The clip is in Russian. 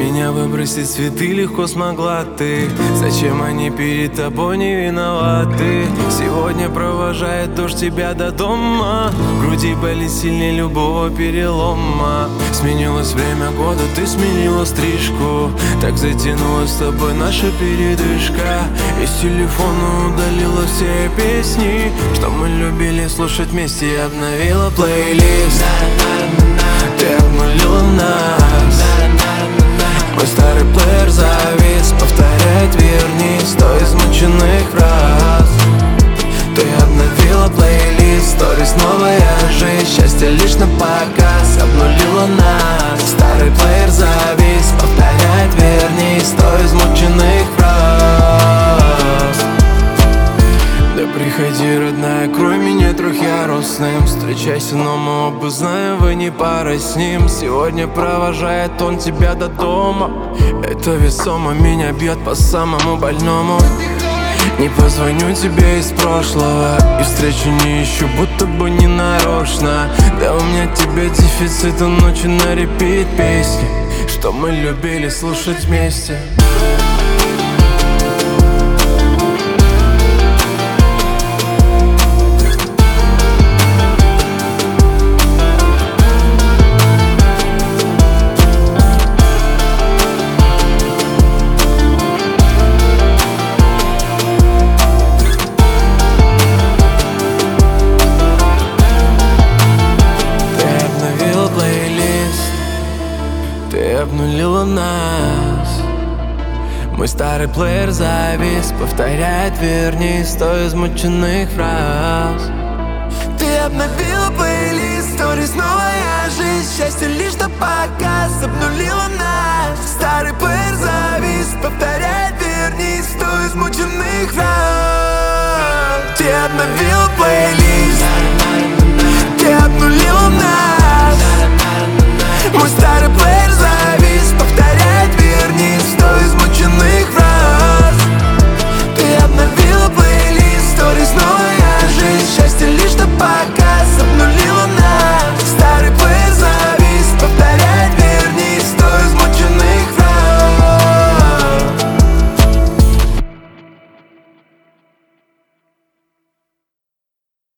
меня выбросить цветы легко смогла ты. Зачем они перед тобой не виноваты? Сегодня провожает дождь тебя до дома. В груди болит сильнее любого перелома. Сменилось время года, ты сменила стрижку. Так затянулась с тобой наша передышка. Из телефона удалила все песни, что мы любили слушать вместе. И обновила плейлист. Ты обнулила нас. Мой старый плеер завис, повторяет верни 100 измученных фраз. Ты обновила плейлист, сторис, новая жизнь. Счастье лишь на показ, обнулила нас. Старый плеер завис, повторяет верни 100 измученных фраз. Да приходи, родная, крой меня трехъярусным. Встречайся, но мы оба знаем, вы не пара с ним. Сегодня провожает он тебя до дома. Это весомо меня бьет по самому больному. Не позвоню тебе из прошлого и встречу не ищу, будто бы не нарочно. Да у меня тебе дефицит, ночью на репит песни, что мы любили слушать вместе. Ты обнулила нас. Мой старый плеер завис, повторяет верни 100 измученных фраз. Ты обновила плейлист, сторис, новая жизнь. Счастье лишь на показ, обнулила нас. Старый плеер завис, повторяет верни 100 измученных фраз. Ты обновила плейлист.